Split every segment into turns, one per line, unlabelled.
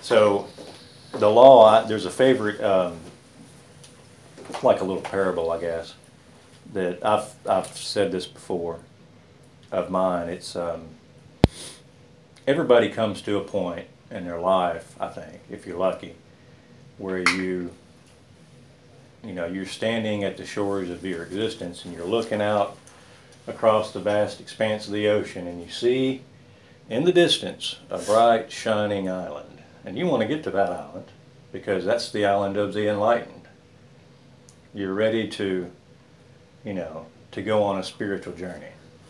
So the law, there's a favorite, like a little parable, I guess, that I've said this before of mine. It's everybody comes to a point in their life, I think, if you're lucky, where you're standing at the shores of your existence and you're looking out across the vast expanse of the ocean and you see in the distance a bright shining island, and you want to get to that island because that's the island of the enlightened. You're ready to go on a spiritual journey.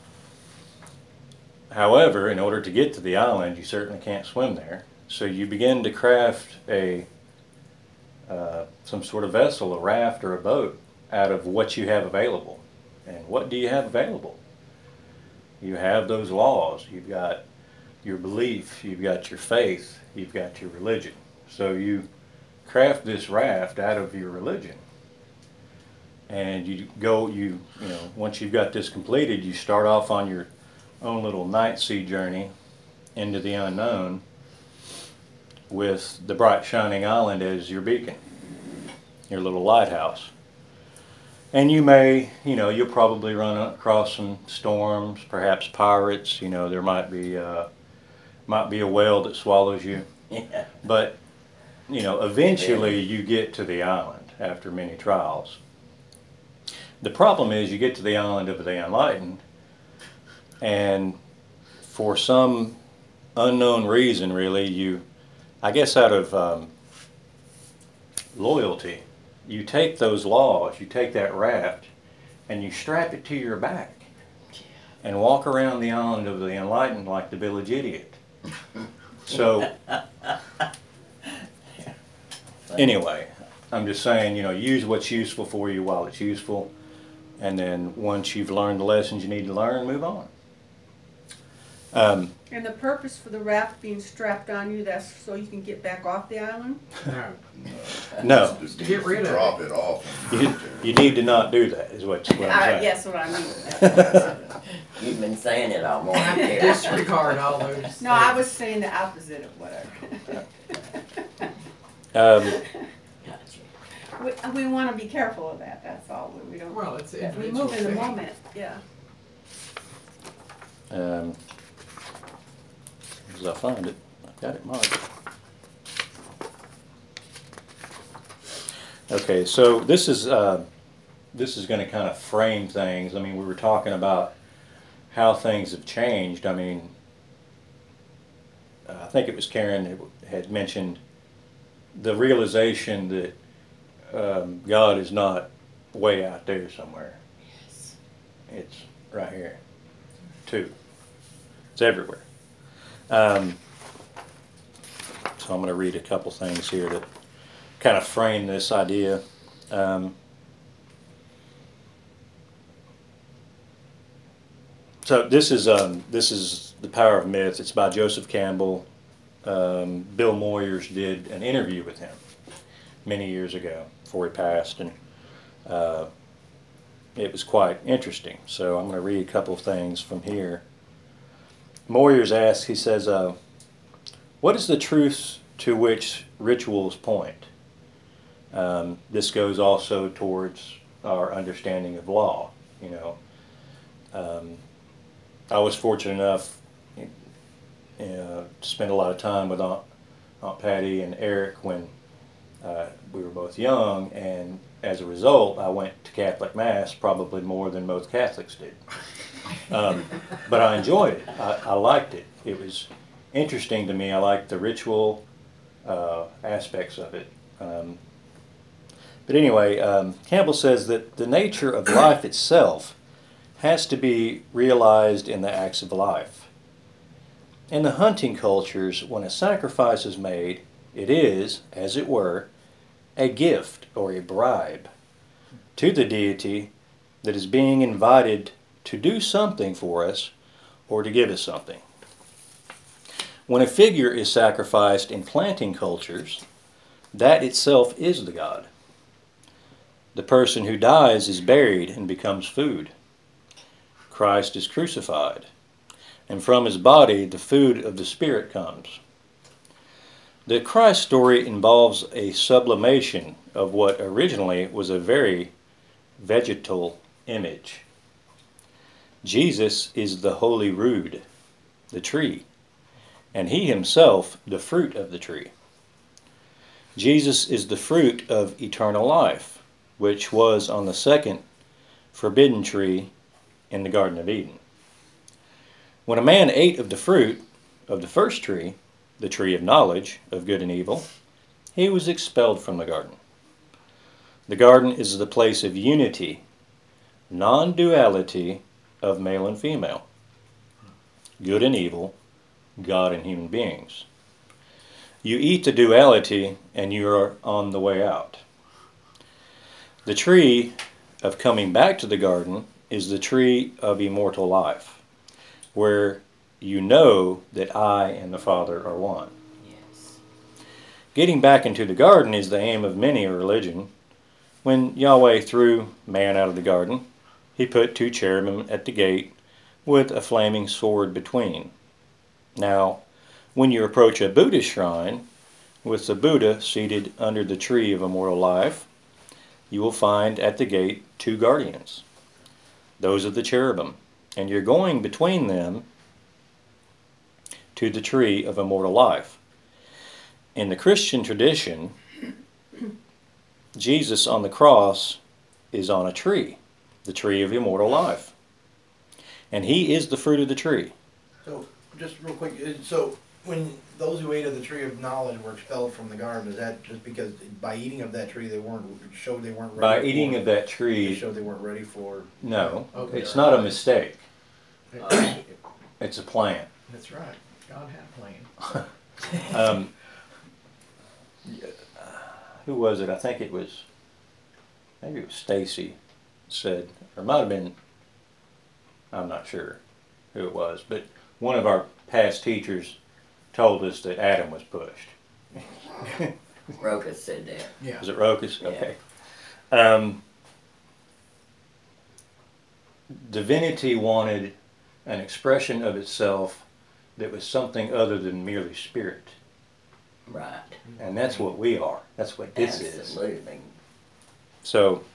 However, in order to get to the island, you certainly can't swim there. So you begin to craft some sort of vessel, a raft or a boat, out of what you have available. And what do you have available? You have those laws. You've got your belief. You've got your faith. You've got your religion. So you craft this raft out of your religion. And once you've got this completed, you start off on your own little night sea journey into the unknown with the bright shining island as your beacon, your little lighthouse. And you'll probably run across some storms, perhaps pirates. There might be a whale that swallows you.
Yeah.
But eventually you get to the island after many trials. The problem is you get to the island of the enlightened, and for some unknown reason, really, I guess out of loyalty, you take those laws, you take that raft, and you strap it to your back and walk around the island of the enlightened like the village idiot. So, anyway, I'm just saying, use what's useful for you while it's useful. And then once you've learned the lessons you need to learn, move on.
And the purpose for the raft being strapped on you, that's so you can get back off the island?
No.
Just
To get rid of
drop it off.
You need to not do that, is what I'm saying.
Yes, what I mean.
You've been saying it all morning.
Have to disregard all those.
No, I was saying the opposite of whatever.
Gotcha.
We want to be careful of that, that's all. We don't.
Well, it's
we
individual
move in the
thing.
moment, yeah.
As I find it, I've got it marked. Okay, so this is going to kind of frame things. I mean, we were talking about how things have changed. I mean, I think it was Karen who had mentioned the realization that God is not way out there somewhere.
Yes.
It's right here, too. It's everywhere. So I'm going to read a couple things here that kind of frame this idea. So this is The Power of Myth. It's by Joseph Campbell. Bill Moyers did an interview with him many years ago before he passed, and it was quite interesting. So I'm going to read a couple of things from here. Moyers asks, he says, what is the truth to which rituals point? This goes also towards our understanding of law. I was fortunate enough to spend a lot of time with Aunt Patty and Eric when we were both young, and as a result, I went to Catholic Mass probably more than most Catholics did. But I enjoyed it. I liked it. It was interesting to me. I liked the ritual aspects of it. But anyway, Campbell says that the nature of life itself has to be realized in the acts of life. In the hunting cultures, when a sacrifice is made, it is, as it were, a gift or a bribe to the deity that is being invited to do something for us or to give us something. When a figure is sacrificed in planting cultures, that itself is the god. The person who dies is buried and becomes food. Christ is crucified, and from his body the food of the Spirit comes. The Christ story involves a sublimation of what originally was a very vegetal image. Jesus is the holy rood, the tree, and he himself the fruit of the tree. Jesus is the fruit of eternal life, which was on the second forbidden tree in the Garden of Eden. When a man ate of the fruit of the first tree, the tree of knowledge of good and evil, he was expelled from the garden. The garden is the place of unity, non-duality of male and female, good and evil, God and human beings. You eat the duality and you are on the way out. The tree of coming back to the garden is the tree of immortal life, where you know that I and the Father are one.
Yes.
Getting back into the garden is the aim of many a religion. When Yahweh threw man out of the garden, he put 2 cherubim at the gate with a flaming sword between. Now, when you approach a Buddhist shrine with the Buddha seated under the tree of immortal life, you will find at the gate 2 guardians. Those are the cherubim, and you're going between them to the tree of immortal life. In the Christian tradition, Jesus on the cross is on a tree, the tree of immortal life. And he is the fruit of the tree.
So, just real quick, so when those who ate of the tree of knowledge were expelled from the garden, is that just because by eating of that tree they weren't ready?
By eating
for,
of that
they
tree,
showed they weren't ready for.
no,
Okay.
it's not a mistake.
That's
It's a plan.
right. God had a plan.
Who was it? I think it was, maybe it was Stacy said, or it might have been, I'm not sure who it was, but one of our past teachers told us that Adam was pushed.
Rokas said that.
Yeah.
Was it Rokas?
Yeah.
Okay. Divinity wanted an expression of itself that was something other than merely spirit.
Right.
And that's what we are. That's what this is.
Absolutely.
So,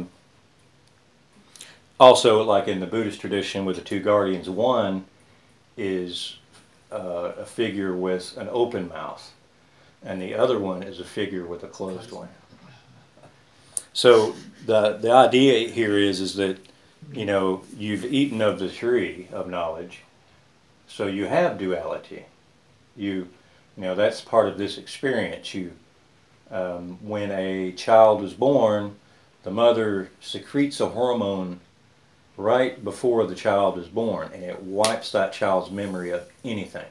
also, like in the Buddhist tradition with the 2 guardians, one is a figure with an open mouth, and the other one is a figure with a closed one. So the idea here is that, you know, you've eaten of the tree of knowledge, so you have duality. You know, that's part of this experience. When a child is born, the mother secretes a hormone right before the child is born, and it wipes that child's memory of anything.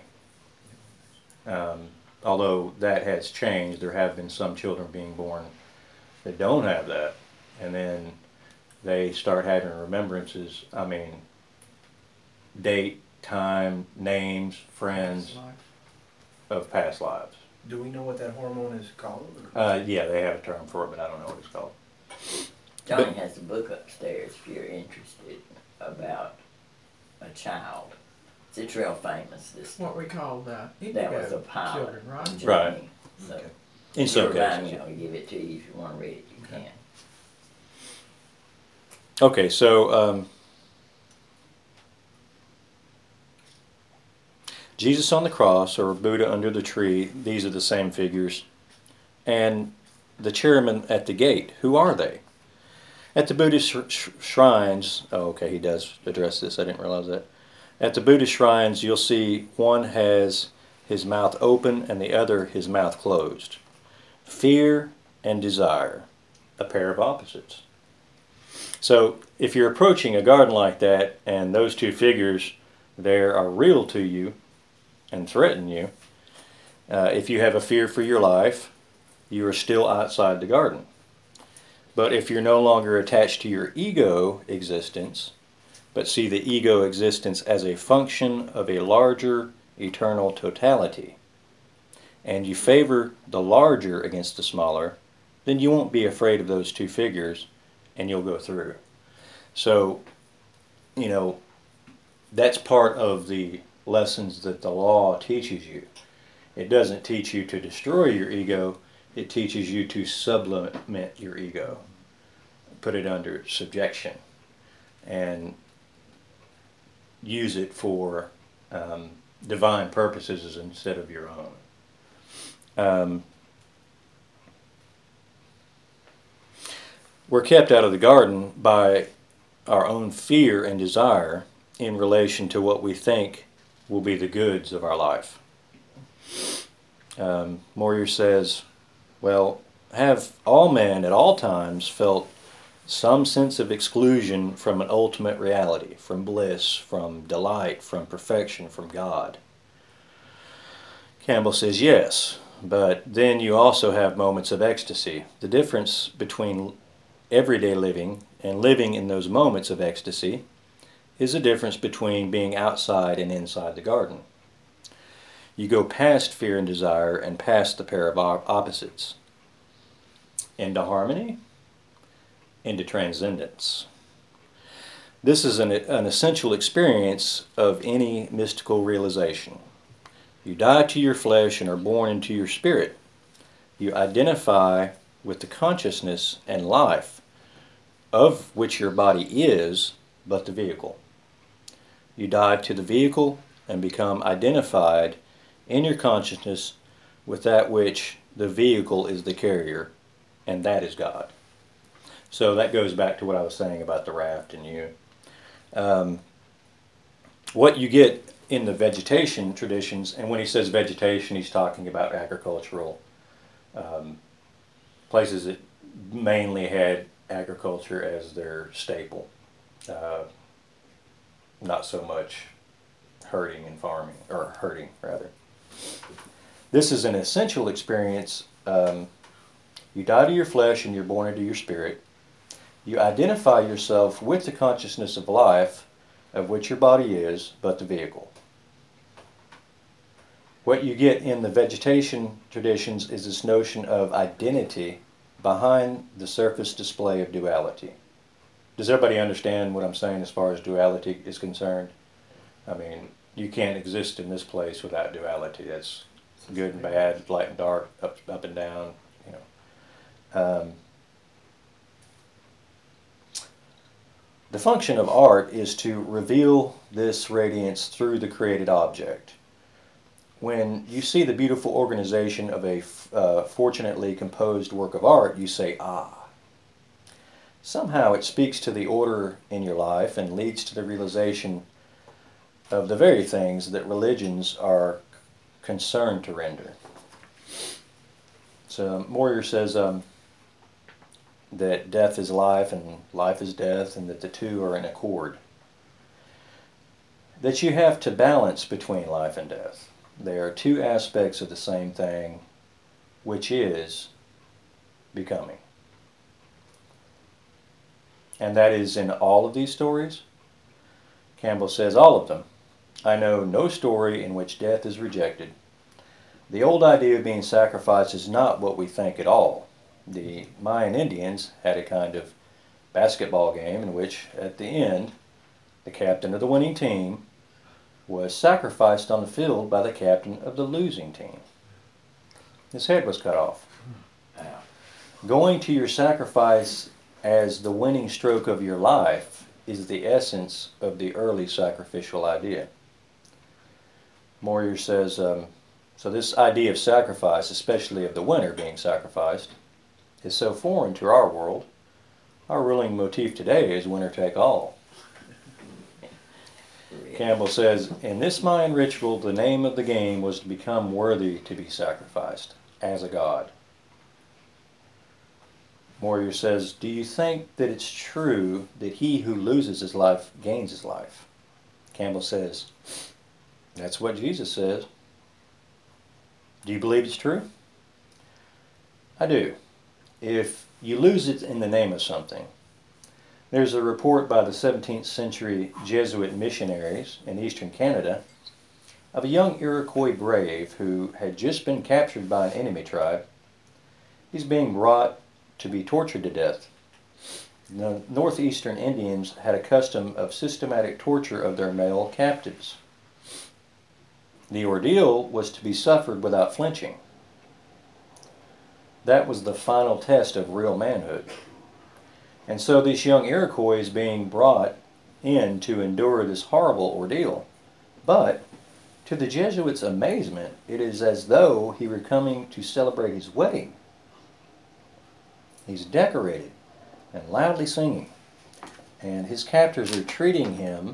Although that has changed, there have been some children being born that don't have that, and then they start having remembrances. I mean, date, time, names, friends of past lives.
Do we know what that hormone is called?
Yeah, they have a term for it, but I don't know what it's called.
Johnny has a book upstairs if you're interested about a child. It's real famous. This
What we call
that
indigo
was a pilot.
children, right?
Johnny.
Right.
So
In
if
some
you're around,
cases.
I'll give it to you if you want to read it. You can.
Okay, so Jesus on the cross or Buddha under the tree, these are the same figures. And the cherubim at the gate, who are they? At the Buddhist shrines, oh okay, he does address this, I didn't realize that. At the Buddhist shrines, you'll see one has his mouth open and the other his mouth closed. Fear and desire, a pair of opposites. So if you're approaching a garden like that and those 2 figures there are real to you and threaten you, if you have a fear for your life, you are still outside the garden. But if you're no longer attached to your ego existence, but see the ego existence as a function of a larger eternal totality, and you favor the larger against the smaller, then you won't be afraid of those 2 figures and you'll go through. So, you know, that's part of the lessons that the law teaches you, It doesn't teach you to destroy your ego. It teaches you to sublimate your ego, put it under subjection, and use it for divine purposes instead of your own. We're kept out of the garden by our own fear and desire in relation to what we think will be the goods of our life. Moyer says, well, have all men at all times felt some sense of exclusion from an ultimate reality, from bliss, from delight, from perfection, from God? Campbell says yes, but then you also have moments of ecstasy. The difference between everyday living and living in those moments of ecstasy is the difference between being outside and inside the garden. You go past fear and desire and past the pair of opposites into harmony, into transcendence. This is an essential experience of any mystical realization. You die to your flesh and are born into your spirit. You identify with the consciousness and life of which your body is but the vehicle. You die to the vehicle and become identified in your consciousness with that which the vehicle is the carrier, and that is God. So that goes back to what I was saying about the raft and you. What you get in the vegetation traditions, and when he says vegetation, he's talking about agricultural places that mainly had agriculture as their staple. Not so much herding and farming, or herding rather. This is an essential experience. You die to your flesh and you're born into your spirit. You identify yourself with the consciousness of life, of which your body is, but the vehicle. What you get in the vegetation traditions is this notion of identity behind the surface display of duality. Does everybody understand what I'm saying as far as duality is concerned? I mean, you can't exist in this place without duality. That's good and bad, light and dark, up and down, you know. The function of art is to reveal this radiance through the created object. When you see the beautiful organization of a fortunately composed work of art, you say, ah. Somehow it speaks to the order in your life and leads to the realization of the very things that religions are concerned to render. So Moyer says that death is life and life is death, and that the two are in accord. That you have to balance between life and death. They are two aspects of the same thing, which is becoming. And that is in all of these stories. Campbell says all of them. I know no story in which death is rejected. The old idea of being sacrificed is not what we think at all. The Mayan Indians had a kind of basketball game in which, at the end, the captain of the winning team was sacrificed on the field by the captain of the losing team. His head was cut off. Going to your sacrifice as the winning stroke of your life is the essence of the early sacrificial idea. Moyer says, so this idea of sacrifice, especially of the winner being sacrificed, is so foreign to our world. Our ruling motif today is winner take all. Campbell says, in this Mayan ritual, the name of the game was to become worthy to be sacrificed as a god. Moyer says, do you think that it's true that he who loses his life gains his life? Campbell says, that's what Jesus says. Do you believe it's true? I do. If you lose it in the name of something. There's a report by the 17th century Jesuit missionaries in eastern Canada of a young Iroquois brave who had just been captured by an enemy tribe. He's being brought to be tortured to death. The northeastern Indians had a custom of systematic torture of their male captives. The ordeal was to be suffered without flinching. That was the final test of real manhood. And so this young Iroquois is being brought in to endure this horrible ordeal. But, to the Jesuits' amazement, it is as though he were coming to celebrate his wedding. He's decorated and loudly singing. And his captors are treating him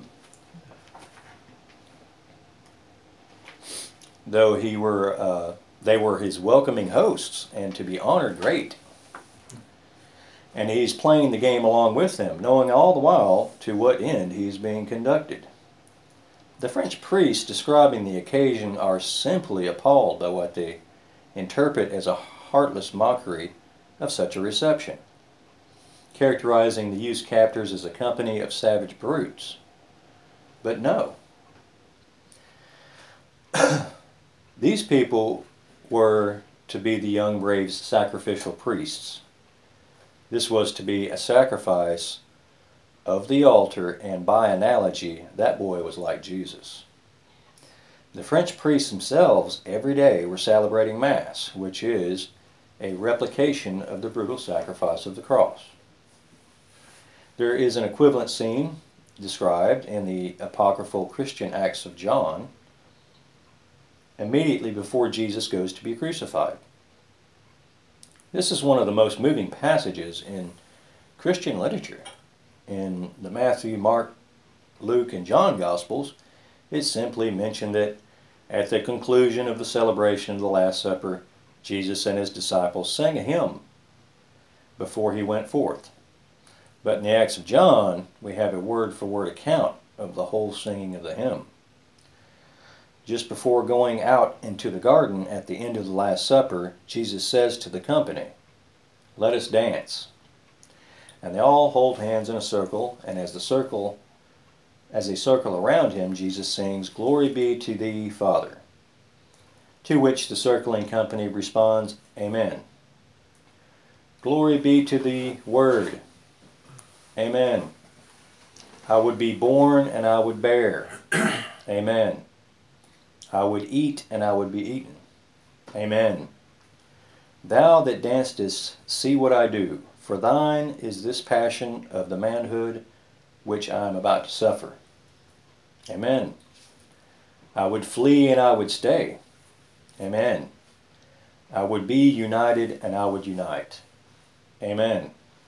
though they were his welcoming hosts and to be honored great. And he's playing the game along with them, knowing all the while to what end he is being conducted. The French priests describing the occasion are simply appalled by what they interpret as a heartless mockery of such a reception, characterizing the youth's captors as a company of savage brutes. But no. These people were to be the young brave's sacrificial priests. This was to be a sacrifice of the altar, and by analogy, that boy was like Jesus. The French priests themselves every day were celebrating Mass, which is a replication of the brutal sacrifice of the cross. There is an equivalent scene described in the apocryphal Christian Acts of John immediately before Jesus goes to be crucified. This is one of the most moving passages in Christian literature. In the Matthew, Mark, Luke, and John Gospels, it's simply mentioned that at the conclusion of the celebration of the Last Supper, Jesus and his disciples sang a hymn before he went forth. But in the Acts of John, we have a word-for-word account of the whole singing of the hymn. Just before going out into the garden at the end of the Last Supper, Jesus says to the company, "Let us dance." And they all hold hands in a circle, and as they circle around him, Jesus sings, "Glory be to thee, Father." To which the circling company responds, "Amen." "Glory be to the Word." "Amen." "I would be born and I would bear." "Amen." "I would eat and I would be eaten." "Amen." "Thou that dancest, see what I do, for thine is this passion of the manhood which I am about to suffer." "Amen." "I would flee and I would stay." "Amen." "I would be united and I would unite." "Amen."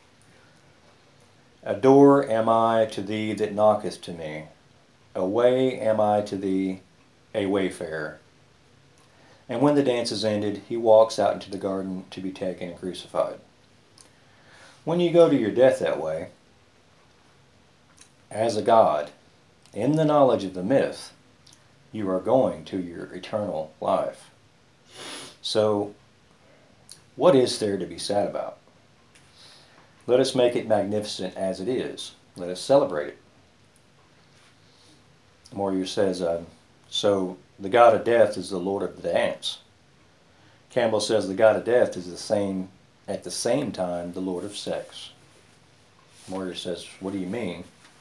"A door am I to thee that knocketh to me. A way am I to thee, a wayfarer." And when the dance is ended, he walks out into the garden to be taken and crucified. When you go to your death that way, as a god, in the knowledge of the myth, you are going to your eternal life. So, what is there to be sad about? Let us make it magnificent as it is. Let us celebrate it. Moyer says, so the god of death is the lord of the dance. Campbell says the god of death is at the same time the lord of sex. Moyer says, what do you mean?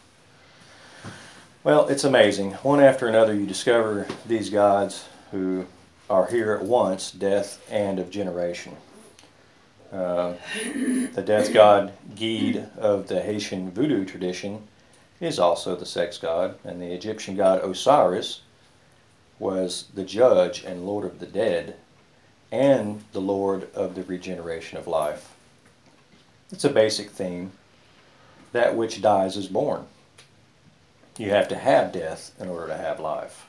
Well, it's amazing. One after another you discover these gods who are here at once, death and of generation. The death god Gide of the Haitian voodoo tradition is also the sex god, and the Egyptian god Osiris was the judge and lord of the dead and the lord of the regeneration of life. It's a basic theme. That which dies is born. You have to have death in order to have life.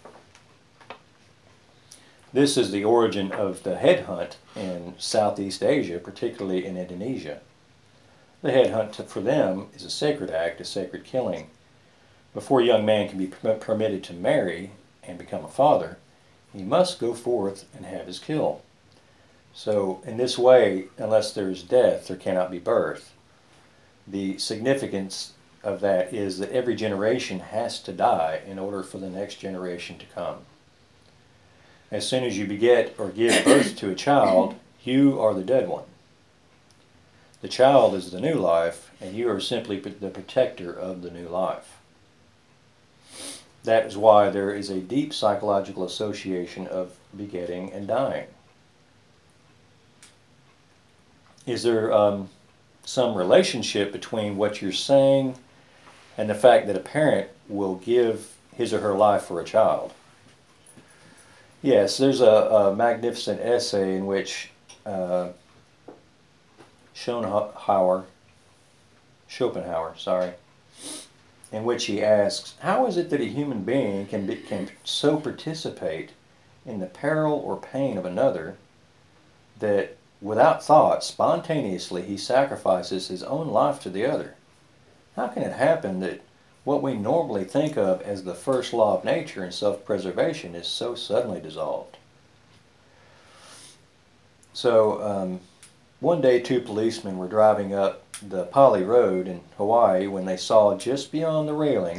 This is the origin of the headhunt in Southeast Asia, particularly in Indonesia. The headhunt for them is a sacred act, a sacred killing. Before a young man can be permitted to marry and become a father, he must go forth and have his kill. So in this way, unless there is death, there cannot be birth. The significance of that is that every generation has to die in order for the next generation to come. As soon as you beget or give birth to a child, you are the dead one. The child is the new life, and you are simply the protector of the new life. that is why there is a deep psychological association of begetting and dying. Is there some relationship between what you're saying and the fact that a parent will give his or her life for a child? Yes, there's a magnificent essay in which Schopenhauer, in which he asks, how is it that a human being can so participate in the peril or pain of another that without thought, spontaneously, he sacrifices his own life to the other? How can it happen that what we normally think of as the first law of nature and self-preservation is so suddenly dissolved? So, one day 2 policemen were driving up the Pali Road in Hawaii when they saw just beyond the railing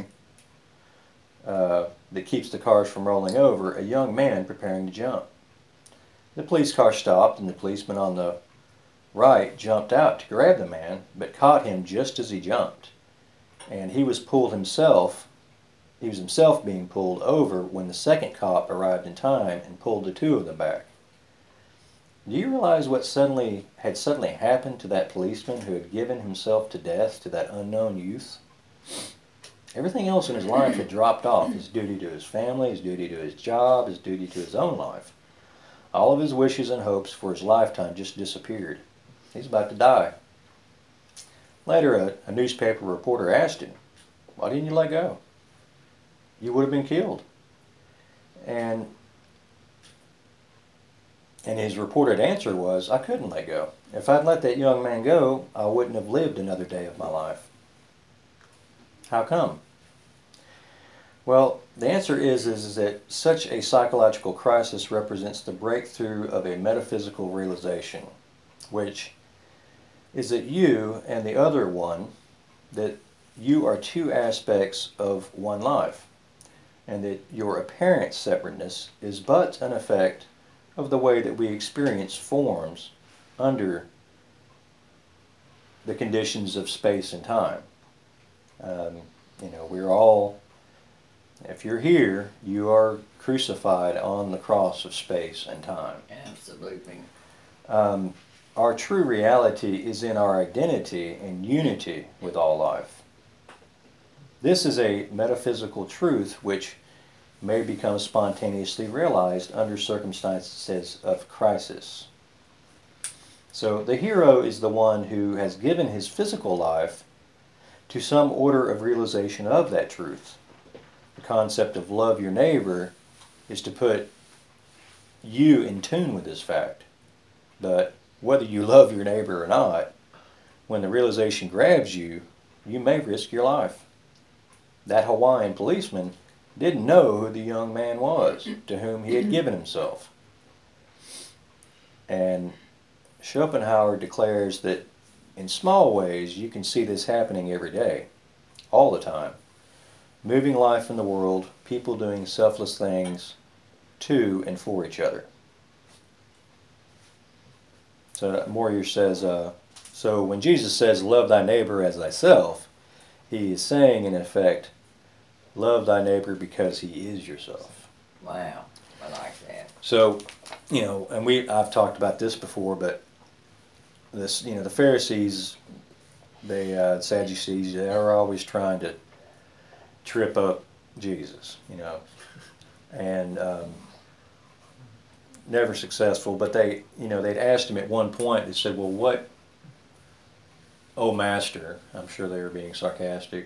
that keeps the cars from rolling over a young man preparing to jump. The police car stopped and the policeman on the right jumped out to grab the man, but caught him just as he jumped. And he was himself being pulled over when the second cop arrived in time and pulled the 2 of them back. Do you realize what had suddenly happened to that policeman who had given himself to death to that unknown youth? Everything else in his life had dropped off. His duty to his family, his duty to his job, his duty to his own life. All of his wishes and hopes for his lifetime just disappeared. He's about to die. Later, a newspaper reporter asked him, why didn't you let go? You would have been killed. And his reported answer was, I couldn't let go. If I'd let that young man go, I wouldn't have lived another day of my life. How come? Well, the answer is that such a psychological crisis represents the breakthrough of a metaphysical realization, which is that you and the other one, that you are 2 aspects of one life, and that your apparent separateness is but an effect of the way that we experience forms under the conditions of space and time. We're all, if you're here, you are crucified on the cross of space and time.
Absolutely.
Our true reality is in our identity and unity with all life. This is a metaphysical truth which may become spontaneously realized under circumstances of crisis. So the hero is the one who has given his physical life to some order of realization of that truth. The concept of love your neighbor is to put you in tune with this fact. But whether you love your neighbor or not, when the realization grabs you, you may risk your life. That Hawaiian policeman didn't know who the young man was to whom he had given himself. And Schopenhauer declares that in small ways you can see this happening every day, all the time. Moving life in the world, people doing selfless things to and for each other. So Moyer says, so when Jesus says, love thy neighbor as thyself, he is saying, in effect, love thy neighbor because he is yourself.
Wow, I like that.
So, and I've talked about this before, but the Pharisees, the Sadducees, they are always trying to trip up Jesus, and never successful. But they'd asked him at one point. They said, "Well, what, oh master?" I'm sure they were being sarcastic.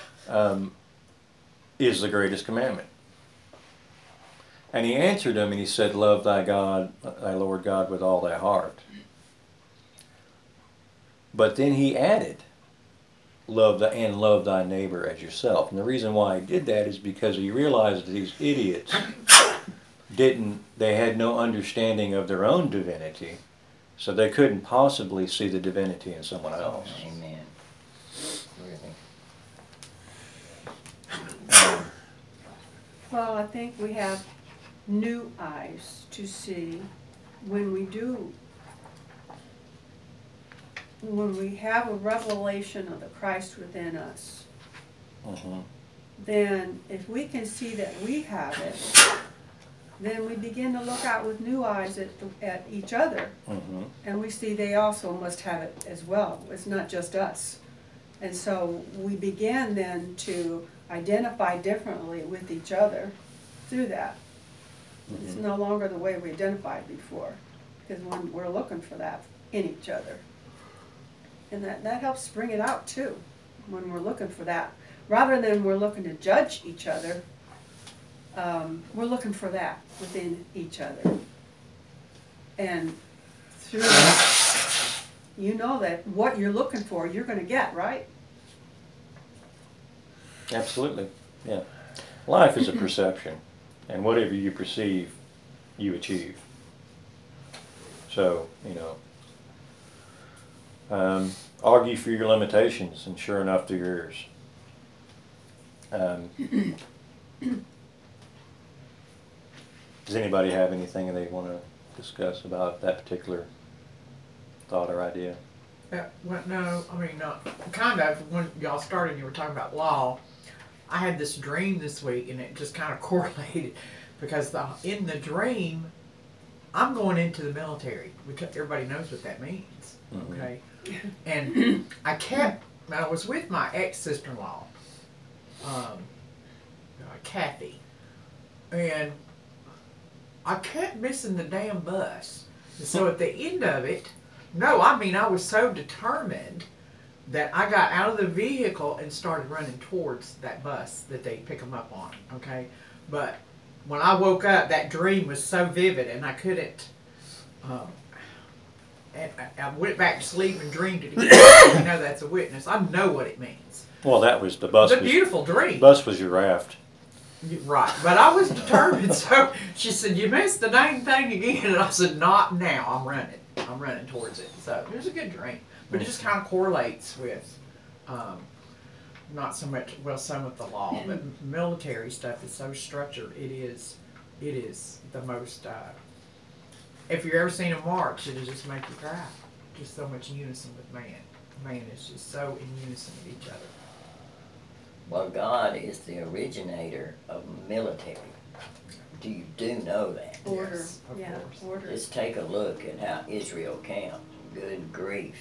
Is the greatest commandment? And he answered them, and he said, "Love thy God, thy Lord God, with all thy heart." But then he added, love thy neighbor as yourself. And the reason why he did that is because he realized that these idiots they had no understanding of their own divinity, so they couldn't possibly see the divinity in someone else.
Amen. Really.
Well, I think we have new eyes to see when we have a revelation of the Christ within us.
Mm-hmm.
then if we can see that we have it, then we begin to look out with new eyes at each other.
Mm-hmm.
And we see they also must have it as well. It's not just us. And so we begin then to identify differently with each other through that. It's
Mm-hmm.
no longer the way we identified before, because when we're looking for that in each other. And that helps bring it out too, when we're looking for that. Rather than we're looking to judge each other, we're looking for that within each other. And through that, you know that what you're looking for, you're gonna get, right?
Absolutely, yeah. Life is a perception, and whatever you perceive, you achieve. So, argue for your limitations, and sure enough, they're yours. Does anybody have anything they want to discuss about that particular thought or idea?
Well, no, I mean, kind of, when y'all started, you were talking about law. I had this dream this week, and it just kind of correlated, because in the dream, I'm going into the military, which everybody knows what that means,
Mhm.
okay? And I was with my ex-sister-in-law, Kathy, and I kept missing the damn bus. And so at the end of it, I was so determined that I got out of the vehicle and started running towards that bus that they pick them up on, okay? But when I woke up, that dream was so vivid, and I couldn't, and I went back to sleep and dreamed it again. That's a witness. I know what it means.
Well, that was the bus.
It's a beautiful dream.
Bus was your raft.
Right, but I was determined, so she said, "You missed the dang thing again," and I said, "Not now, I'm running towards it." So it was a good dream, but it just kind of correlates with, not so much, some with the law, but military stuff is so structured, it is the most, if you've ever seen a march, it'll just make you cry, just so much unison with man is just so in unison with each other.
Well, God is the originator of military. You do know that.
Order,
Yes, of
yeah,
course.
order.
Just take a look at how Israel camped. Good grief.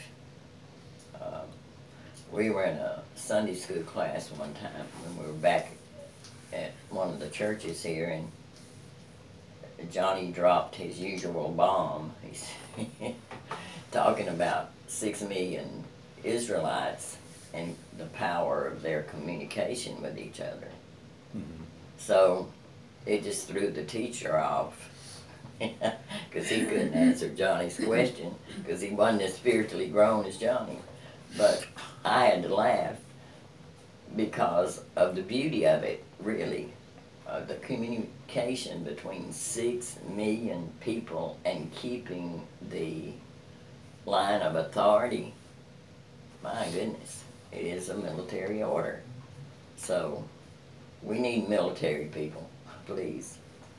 We were in a Sunday school class one time when we were back at one of the churches here, and Johnny dropped his usual bomb. He's talking about 6 million Israelites and the power of their communication with each other.
Mm-hmm.
So it just threw the teacher off because he couldn't answer Johnny's question because he wasn't as spiritually grown as Johnny. But I had to laugh because of the beauty of it, really. The communication between 6 million people and keeping the line of authority. My goodness, it is a military order. So we need military people, please.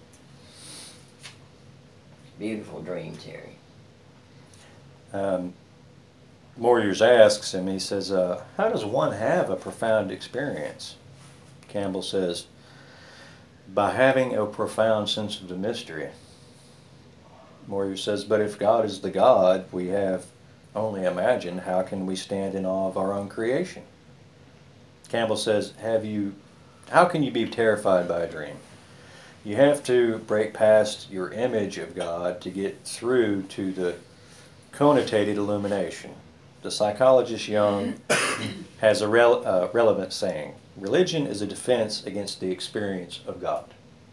Beautiful dream, Terry.
Warriors asks him, he says, how does one have a profound experience? Campbell says, by having a profound sense of the mystery. Warrior says, but if God is the God we have only imagined, how can we stand in awe of our own creation? Campbell says, how can you be terrified by a dream? You have to break past your image of God to get through to the connotated illumination. The psychologist Jung has a relevant saying, religion is a defense against the experience of God.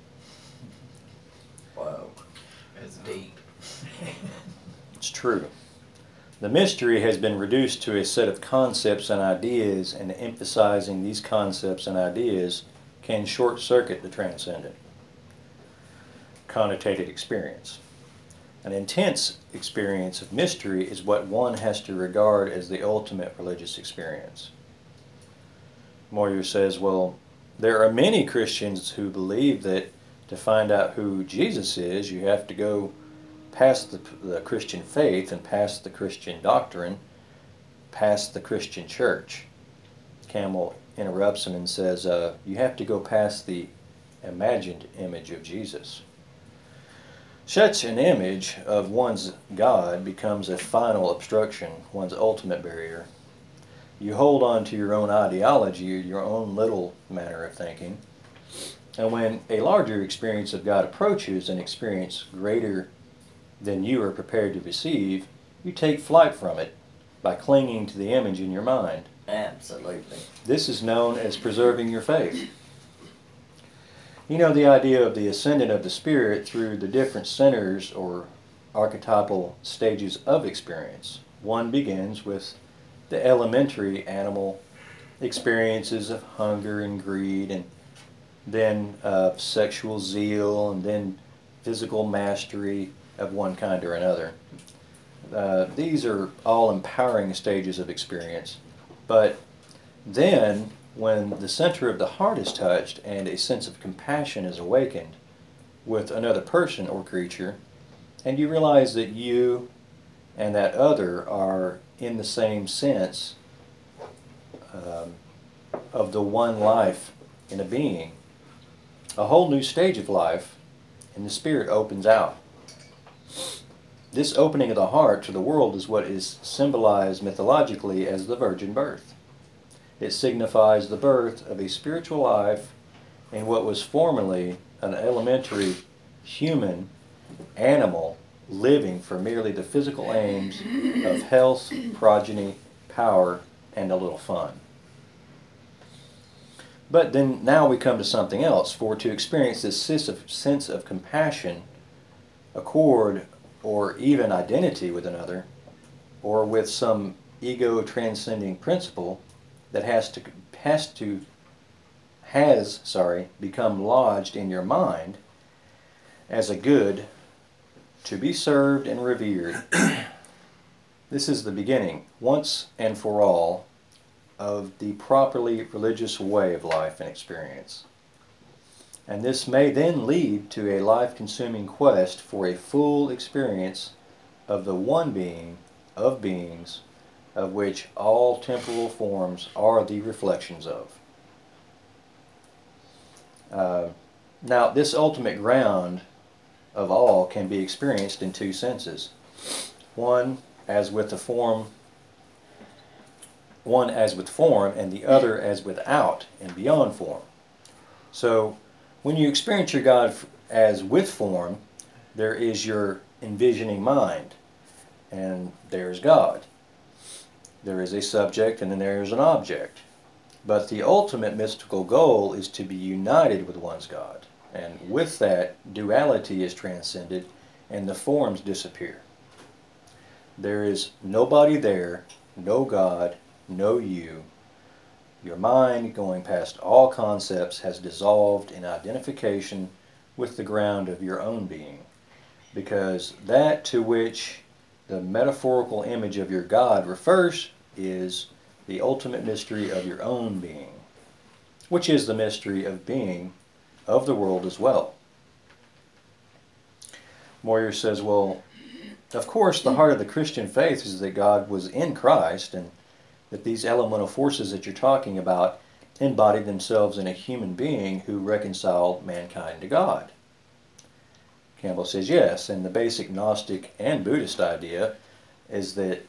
Whoa.
It's deep.
It's true. The mystery has been reduced to a set of concepts and ideas, and emphasizing these concepts and ideas can short-circuit the transcendent connotated experience. An intense experience of mystery is what one has to regard as the ultimate religious experience. Moyer says, well, there are many Christians who believe that to find out who Jesus is, you have to go past the Christian faith and past the Christian doctrine, past the Christian church. Campbell interrupts him and says, you have to go past the imagined image of Jesus. Such an image of one's God becomes a final obstruction, one's ultimate barrier. You hold on to your own ideology, your own little manner of thinking, and when a larger experience of God approaches, an experience greater than you are prepared to receive, you take flight from it by clinging to the image in your mind.
Absolutely.
This is known as preserving your faith. You know the idea of the ascendant of the Spirit through the different centers or archetypal stages of experience. One begins with the elementary animal experiences of hunger and greed, and then sexual zeal, and then physical mastery of one kind or another. These are all empowering stages of experience. But then, when the center of the heart is touched and a sense of compassion is awakened with another person or creature, and you realize that you and that other are in the same sense of the one life in a being, a whole new stage of life in the spirit opens out. This opening of the heart to the world is what is symbolized mythologically as the virgin birth. It signifies the birth of a spiritual life in what was formerly an elementary human animal living for merely the physical aims of health, progeny, power, and a little fun. But then now we come to something else. For to experience this sense of compassion, accord, or even identity with another, or with some ego-transcending principle that has become lodged in your mind as a good to be served and revered. This is the beginning, once and for all, of the properly religious way of life and experience. And this may then lead to a life-consuming quest for a full experience of the one being of beings of which all temporal forms are the reflections of. Now, this ultimate ground of all can be experienced in two senses. One as with form, and the other as without and beyond form. So, when you experience your God as with form, there is your envisioning mind, and there's God. There is a subject, and then there is an object. But the ultimate mystical goal is to be united with one's God. And with that, duality is transcended, and the forms disappear. There is nobody there, no God, no you. Your mind, going past all concepts, has dissolved in identification with the ground of your own being, because that to which the metaphorical image of your God refers is the ultimate mystery of your own being, which is the mystery of being of the world as well. Moyer says, well, of course the heart of the Christian faith is that God was in Christ, and that these elemental forces that you're talking about embodied themselves in a human being who reconciled mankind to God. Campbell says yes, and the basic Gnostic and Buddhist idea is that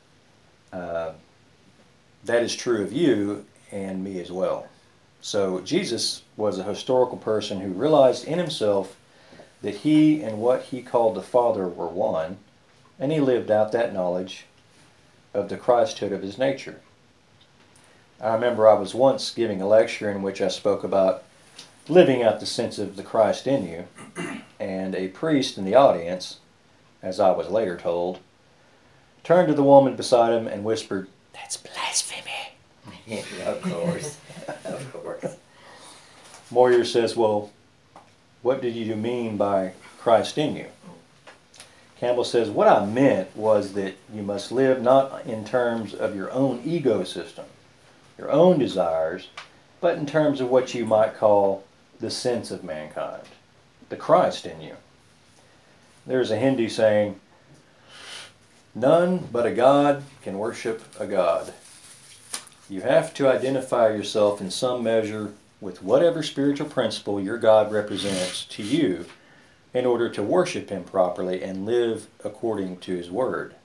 that is true of you and me as well. So Jesus was a historical person who realized in himself that he and what he called the Father were one, and he lived out that knowledge of the Christhood of his nature. I remember I was once giving a lecture in which I spoke about living out the sense of the Christ in you, and a priest in the audience, as I was later told, turned to the woman beside him and whispered, "That's blasphemy."
Yeah, of course. Of course.
Moyer says, well, what did you mean by Christ in you? Campbell says, what I meant was that you must live not in terms of your own ego system, your own desires, but in terms of what you might call the sense of mankind, the Christ in you. There's a Hindu saying, none but a God can worship a God. You have to identify yourself in some measure with whatever spiritual principle your God represents to you in order to worship Him properly and live according to His Word.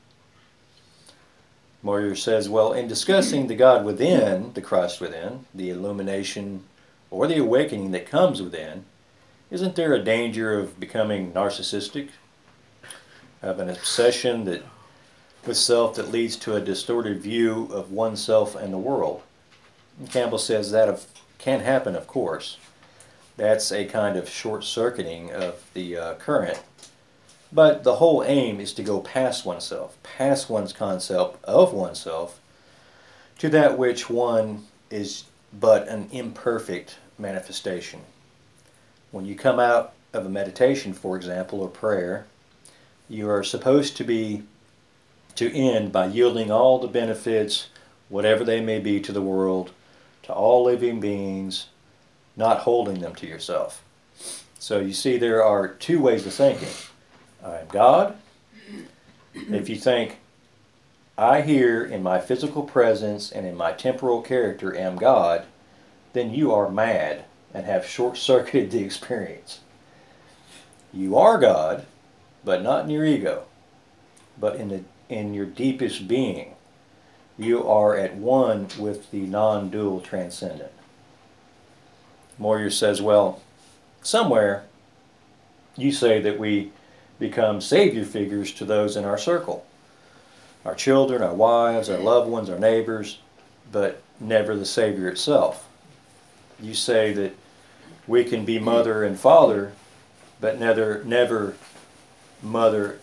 Moyer says, well, in discussing the God within, the Christ within, the illumination or the awakening that comes within, isn't there a danger of becoming narcissistic, of an obsession with self that leads to a distorted view of oneself and the world? And Campbell says that can happen, of course. That's a kind of short-circuiting of the current. But the whole aim is to go past oneself, past one's concept of oneself, to that which one is but an imperfect manifestation. When you come out of a meditation, for example, or prayer, you are supposed to end by yielding all the benefits, whatever they may be, to the world, to all living beings, not holding them to yourself. So you see, there are two ways of thinking. I am God. If you think, I here in my physical presence and in my temporal character am God, then you are mad and have short-circuited the experience. You are God, but not in your ego, but in your deepest being. You are at one with the non-dual transcendent. Moyer says, well, somewhere you say that we become savior figures to those in our circle, our children, our wives, our loved ones, our neighbors, but never the Savior itself. You say that we can be mother and father, but never mother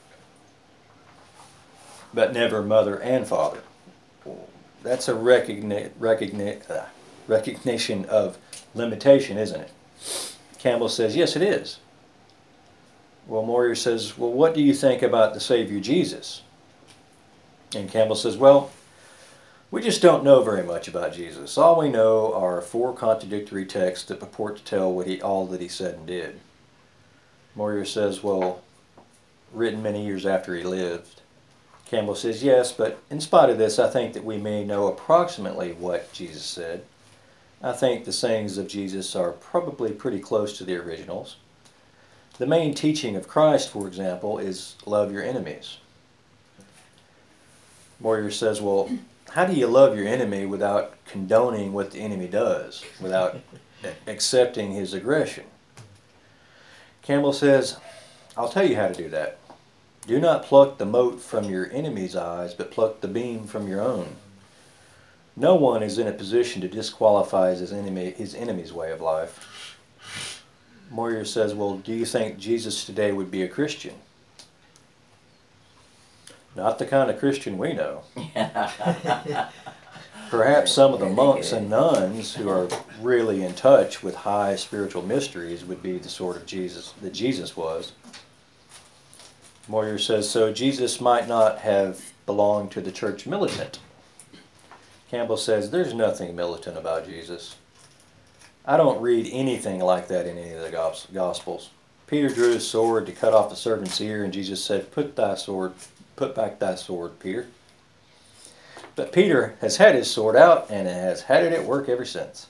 and father. That's a recognition of limitation, isn't it? Campbell says, yes, it is. Well, Moyer says, well, what do you think about the Savior Jesus? And Campbell says, well, we just don't know very much about Jesus. All we know are 4 contradictory texts that purport to tell all that he said and did. Moyer says, well, written many years after he lived. Campbell says, yes, but in spite of this, I think that we may know approximately what Jesus said. I think the sayings of Jesus are probably pretty close to the originals. The main teaching of Christ, for example, is love your enemies. Moyer says, well, how do you love your enemy without condoning what the enemy does, without accepting his aggression? Campbell says, I'll tell you how to do that. Do not pluck the mote from your enemy's eyes, but pluck the beam from your own. No one is in a position to disqualify his enemy's way of life. Moyer says, well, do you think Jesus today would be a Christian? Not the kind of Christian we know. Perhaps some of the monks and nuns who are really in touch with high spiritual mysteries would be the sort of Jesus that Jesus was. Moyer says, so Jesus might not have belonged to the church militant. Campbell says, there's nothing militant about Jesus. I don't read anything like that in any of the Gospels. Peter drew his sword to cut off the servant's ear, and Jesus said, put back thy sword, Peter. But Peter has had his sword out and has had it at work ever since.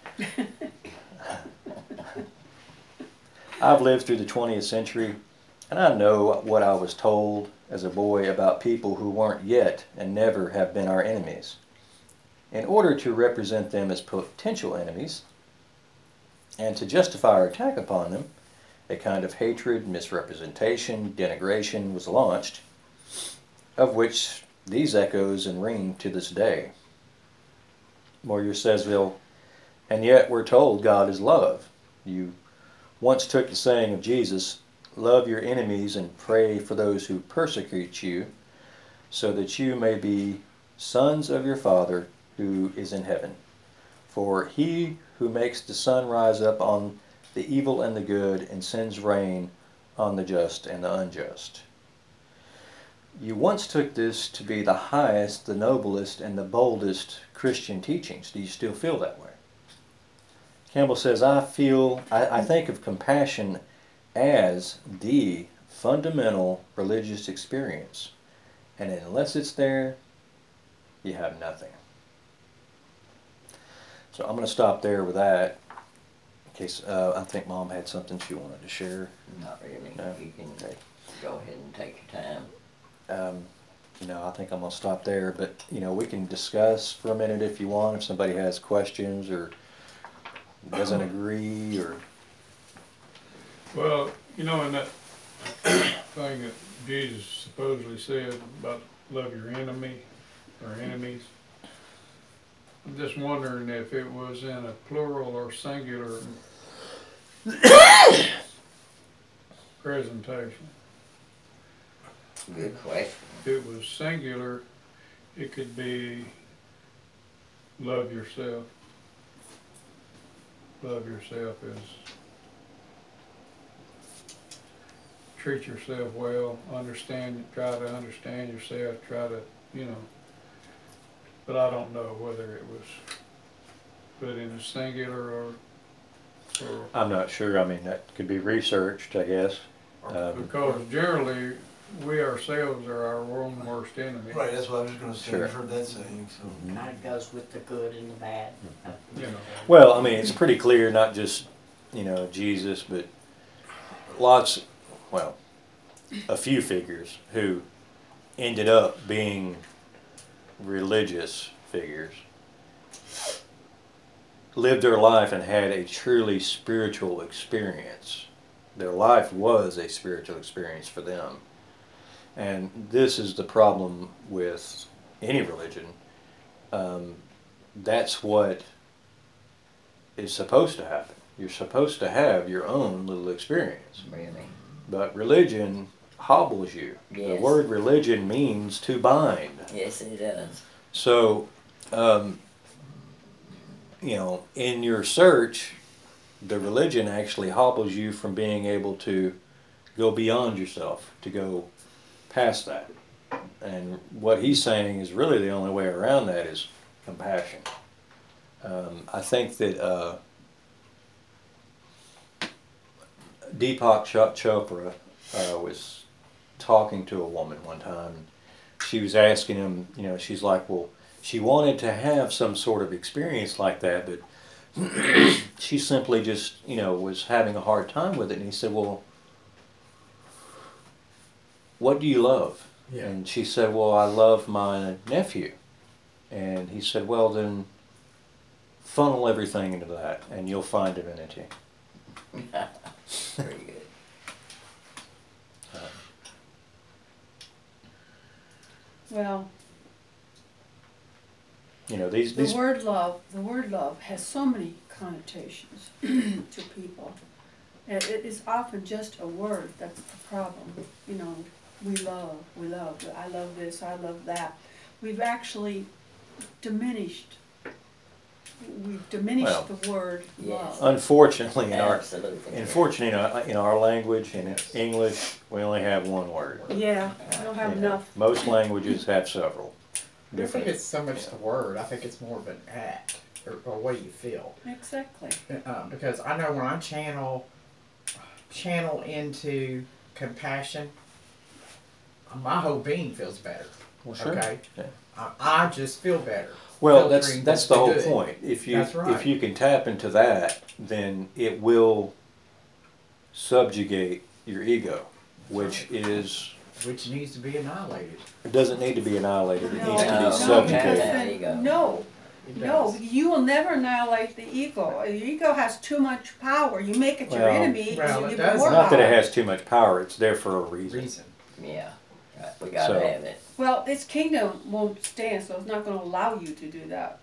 I've lived through the 20th century, and I know what I was told as a boy about people who weren't yet and never have been our enemies. In order to represent them as potential enemies, and to justify our attack upon them, a kind of hatred, misrepresentation, denigration was launched, of which these echoes and ring to this day. Moyer says, well, and yet we're told God is love. You once took the saying of Jesus, love your enemies and pray for those who persecute you, so that you may be sons of your Father who is in heaven. For he who makes the sun rise up on the evil and the good and sends rain on the just and the unjust. You once took this to be the highest, the noblest, and the boldest Christian teachings. Do you still feel that way? Campbell says, I think of compassion as the fundamental religious experience. And unless it's there, you have nothing. So I'm gonna stop there with that. In case, I think Mom had something she wanted to share.
Not really.
No?
You can
Okay.
go ahead and take your time.
I think I'm gonna stop there, but, we can discuss for a minute if you want, if somebody has questions or doesn't agree or,
Well, in that thing that Jesus supposedly said about love your enemy or enemies, I'm just wondering if it was in a plural or singular presentation.
Good question.
If it was singular, it could be love yourself. Love yourself is treat yourself well, try to understand yourself, but I don't know whether it was put in a singular or
I'm not sure, that could be researched, I guess.
because generally, we ourselves are our own worst enemy.
Right, that's what I was just gonna say,
Sure.
I've heard that saying, so.
Kind of goes with the good and the bad.
You know.
Well, it's pretty clear, not just, Jesus, but a few figures who ended up being religious figures lived their life and had a truly spiritual experience. Their life was a spiritual experience for them. And this is the problem with any religion. That's what is supposed to happen. You're supposed to have your own little experience.
Really.
But religion hobbles you.
Yes.
The word religion means to bind.
Yes, it does.
So, in your search, the religion actually hobbles you from being able to go beyond yourself, to go past that. And what he's saying is really the only way around that is compassion. I think that Deepak Chopra was talking to a woman one time. She was asking him, she's like, well, she wanted to have some sort of experience like that, but she simply just, was having a hard time with it. And he said, well, what do you love?
Yeah.
And she said, well, I love my nephew. And he said, well, then funnel everything into that and you'll find divinity.
Very good.
Well,
These
the word love has so many connotations to people. It is often just a word that's the problem. We love, I love this, I love that. We've actually diminished,
Well,
the word
yes.
love.
unfortunately
Absolutely.
in our language, in English, we only have one word.
Yeah, we don't have enough.
Most languages have several.
I don't think it's so much the word. I think it's more of an act or way you feel.
Exactly.
Because I know when I channel into compassion, my whole being feels better.
Well, sure.
Okay,
Yeah.
I just feel better.
Well,
Filtering
that's the whole
good.
point. If you
That's right.
if you can tap into that, then it will subjugate your ego, which
Which needs to be annihilated.
it doesn't need to be annihilated. It needs to
No,
be
no,
subjugated.
There you go.
No,
It
no,
does.
you will never annihilate the ego. The ego has too much power. You make it your
Well,
enemy,
well,
you
it
give
does.
it more
Not that it
power.
has too much power. It's there for a reason.
Reason.
Yeah. Right. We gotta
So-
have it.
Well, its kingdom won't stand, so it's not gonna allow you to do that.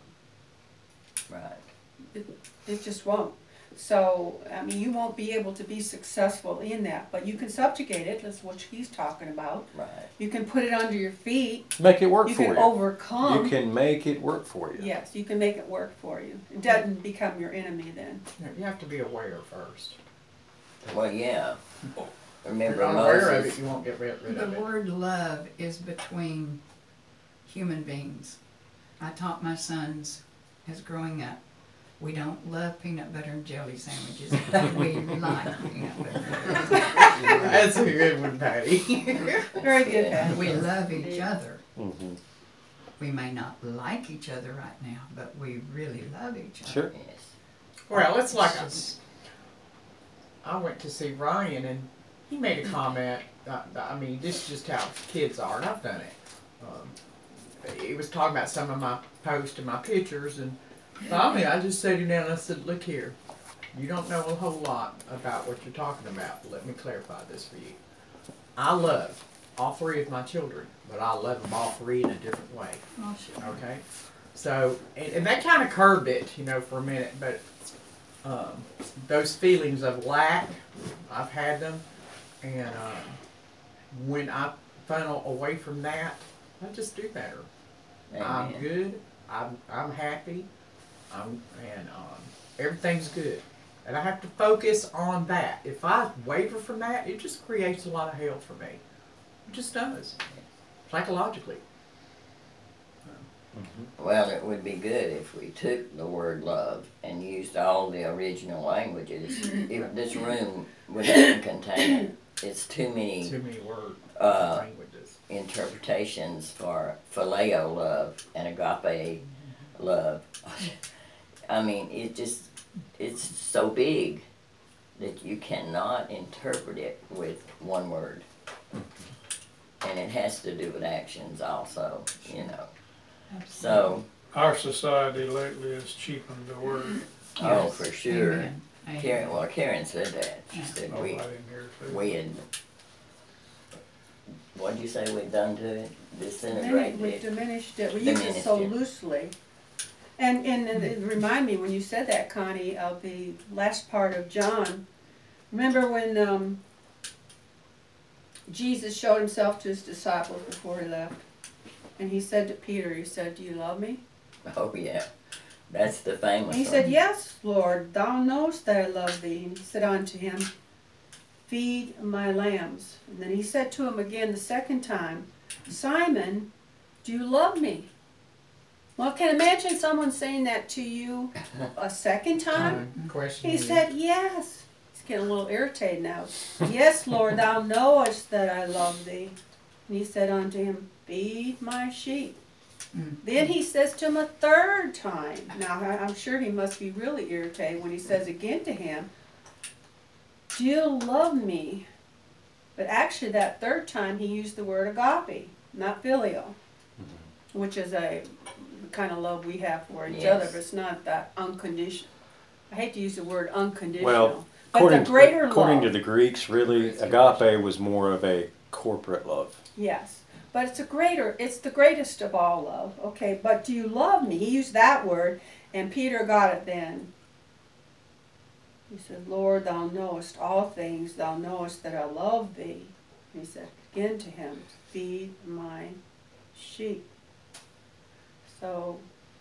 Right.
It just won't. So, you won't be able to be successful in that, but you can subjugate it, that's what he's talking about.
Right.
You can put it under your feet,
Make it work
you
for
can
you.
overcome.
You can make it work for you.
Yes, you can make it work for you. It doesn't become your enemy then.
You have to be aware first.
Well, yeah.
If
Remember
you're unaware of
Moses.
it, you won't get rid
The
of it.
word love is between human beings. I taught my sons as growing up, we don't love peanut butter and jelly sandwiches, we like peanut butter and jelly.
That's a good one, Patty.
Very good, Pat.
We love each other.
Mhm.
we may not like each other right now, but we really love each other.
Sure.
Yes.
Well, it's like
It's
I went to see Ryan and he made a comment. I mean, this is just how kids are, and I've done it. He was talking about some of my posts and my pictures, and finally I just sat him down and I said, "Look here, you don't know a whole lot about what you're talking about. Let me clarify this for you. I love all three of my children, but I love them all three in a different way.
Oh, sure.
Okay, so and that kind of curbed it, you know, for a minute. But those feelings of lack, I've had them, and when I funnel away from that, I just do better. I'm
Amen.
good. I'm happy. Everything's good. And I have to focus on that. If I waver from that, it just creates a lot of hell for me. It just does. Psychologically.
Well, it would be good if we took the word love and used all the original languages. If this room wouldn't contain it's too many
Too many words,
Uh,
languages.
interpretations for phileo love and agape love. I mean, it's so big that you cannot interpret it with one word. And it has to do with actions also, you know. So,
Our society lately has cheapened the word.
oh,
Yes.
for sure.
Amen. Amen.
Karen said that. She said
Oh, I didn't hear it say
we had, what'd you say we'd done to it?
We
Disintegrated it.
diminished it, we use it so
Diminished it.
loosely. And it reminded me, when you said that, Connie, of the last part of John. Remember when Jesus showed himself to his disciples before he left? And he said to Peter, he said, "Do you love me?"
Oh, yeah. That's the famous
And he
one.
said, "Yes, Lord, thou knowest that I love thee." And he said unto him, "Feed my lambs." And then he said to him again the second time, "Simon, do you love me?" Well, can imagine someone saying that to you a second time.
Question.
He said, "Yes." He's getting a little irritated now. "Yes, Lord, thou knowest that I love thee." And he said unto him, "Feed my sheep."
Mm.
Then he says to him a third time. Now, I'm sure he must be really irritated when he says again to him, "Do you love me?" But actually, that third time he used the word agape, not filial, which is a kind of love we have for each
Yes.
other, but it's not that unconditional. I hate to use the word unconditional.
Well,
but the greater
according to
love,
the Greeks, really, agape was more of a corporate love.
yes. But it's the greatest of all love. Okay, but do you love me? He used that word, and Peter got it then. He said, "Lord, thou knowest all things. Thou knowest that I love thee." And he said again to him, "Feed my sheep." So,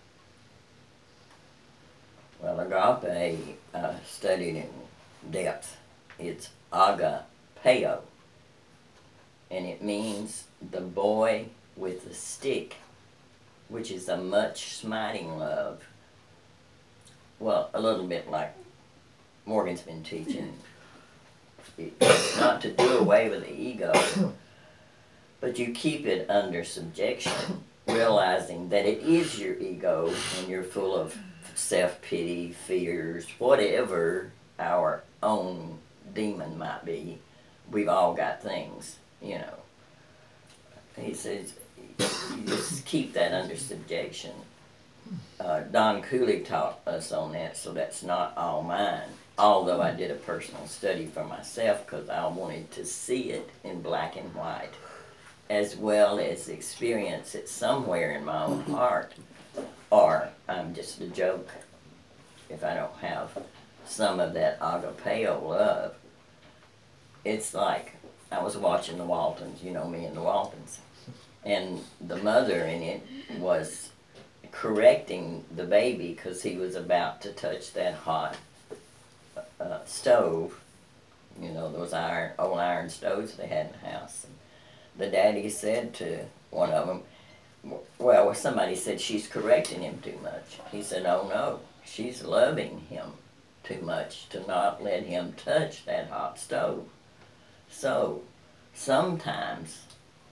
Well, agape, studied in depth. It's agapeo. And it means the boy with the stick, which is a much smiting love. Well, a little bit like Morgan's been teaching. It's not to do away with the ego, but you keep it under subjection, realizing that it is your ego and you're full of self-pity, fears, whatever our own demon might be. We've all got things, you know. He says, you just keep that under subjection. Don Cooley taught us on that, so that's not all mine. Although I did a personal study for myself because I wanted to see it in black and white, as well as experience it somewhere in my own heart. Or I'm just a joke if I don't have some of that agapeo love. It's like I was watching the Waltons, you know me and the Waltons, and the mother in it was correcting the baby because he was about to touch that hot stove, you know, those old iron stoves they had in the house. And the daddy said to one of them, well, somebody said she's correcting him too much. He said, "Oh no, she's loving him too much to not let him touch that hot stove." So sometimes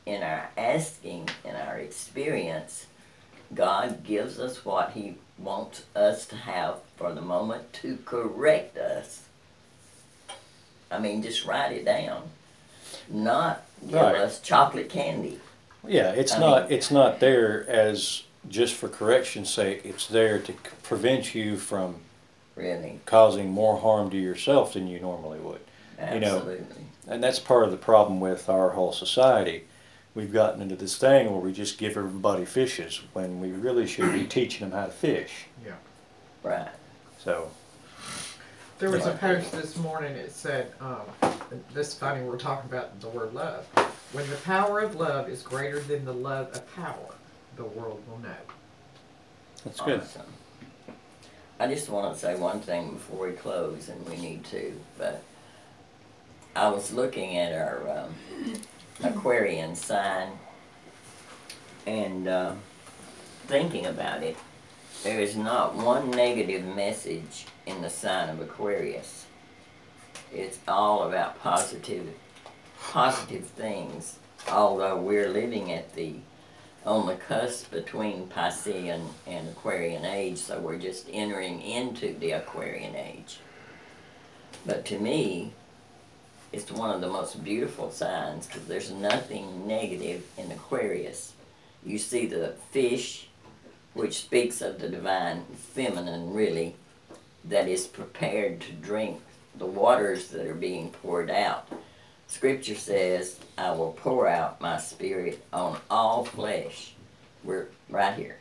in our asking, in our experience, God gives us what He wants us to have for the moment to correct us. I mean, just write it down. Not give
Right.
us chocolate candy.
Yeah, it's not there as just for correction's sake. It's there to prevent you from
Really,
causing more harm to yourself than you normally would. You know,
absolutely.
And that's part of the problem with our whole society. We've gotten into this thing where we just give everybody fishes when we really should be teaching them how to fish.
Right.
So,
There was a
Yeah.
post this morning, it said, this is funny, we're talking about the word love. When the power of love is greater than the love of power, the world will know.
that's good.
Awesome. I just want to say one thing before we close, and we need to, but I was looking at our Aquarian sign and thinking about it. There is not one negative message in the sign of Aquarius. It's all about positive things. Although we're living on the cusp between Piscean and Aquarian age, so we're just entering into the Aquarian age. But to me, it's one of the most beautiful signs because there's nothing negative in Aquarius. You see the fish, which speaks of the divine feminine, really, that is prepared to drink the waters that are being poured out. Scripture says, I will pour out my spirit on all flesh. We're right here.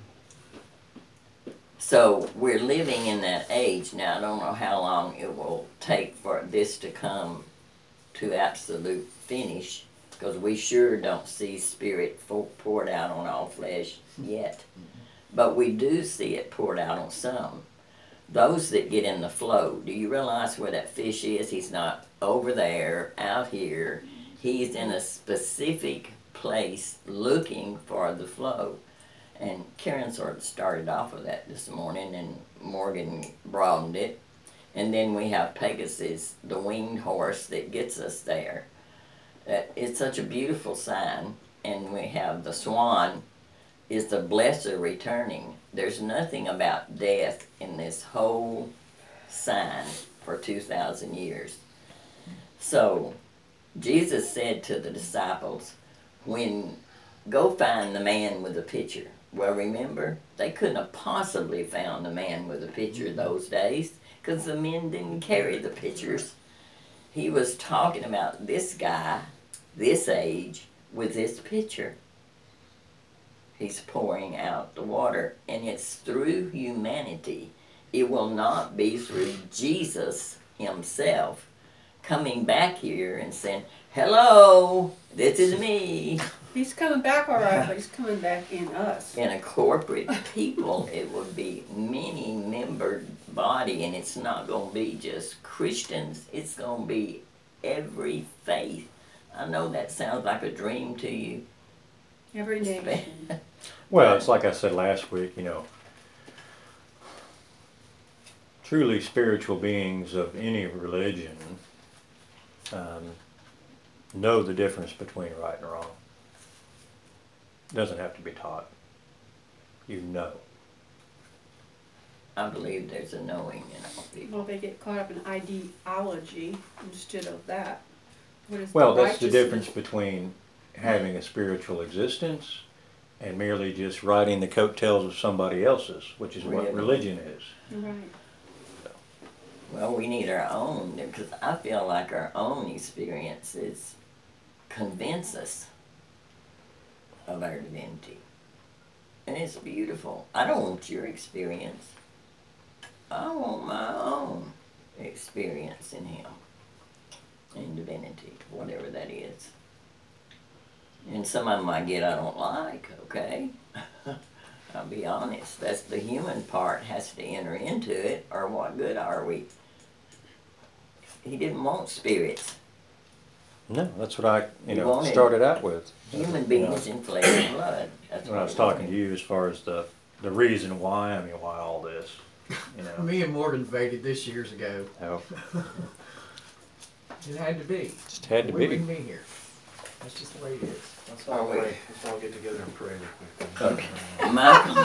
So we're living in that age. Now, I don't know how long it will take for this to come to absolute finish, because we sure don't see spirit poured out on all flesh yet. But we do see it poured out on some. Those that get in the flow, do you realize where that fish is? He's not over there, out here. He's in a specific place looking for the flow. And Karen sort of started off with that this morning, and Morgan broadened it. And then we have Pegasus, the winged horse that gets us there. It's such a beautiful sign. And we have the swan is the blesser returning. There's nothing about death in this whole sign for 2,000 years. So Jesus said to the disciples, go find the man with the pitcher. Well, remember, they couldn't have possibly found the man with the pitcher those days because the men didn't carry the pitchers. He was talking about this guy, this age, with this pitcher. He's pouring out the water, and it's through humanity. It will not be through Jesus himself coming back here and saying, hello, this is me.
He's coming back all right, but he's coming back in us.
In a corporate people, it would be many membered body, and it's not going to be just Christians. It's going to be every faith. I know that sounds like a dream to you.
Every nation.
Well, it's like I said last week, truly spiritual beings of any religion know the difference between right and wrong. It doesn't have to be taught. You know.
I believe there's a knowing in all people.
Well, they get caught up in ideology instead of that. What is
Well,
the
that's the
righteousness?
difference between having a spiritual existence and merely just riding the coattails of somebody else's, which is what
Really?
religion is.
Right.
Well, we need our own, because I feel like our own experiences convince us of our divinity. And it's beautiful. I don't want your experience. I want my own experience in Him, in divinity, whatever that is. And some of them I don't like, okay? I'll be honest. That's the human part has to enter into it, or what good are we? He didn't want spirits.
No, that's what I,
You wanted
started out with.
Human beings in flesh and blood. That's
When I was talking to you as far as the reason why, why all this,
Me and Morgan debated this years ago.
how
It had to be.
just had to
We
be.
wouldn't be here. That's just the way it is.
Let's all
Are we-
pray. Let's all get together and pray real quick.
Michael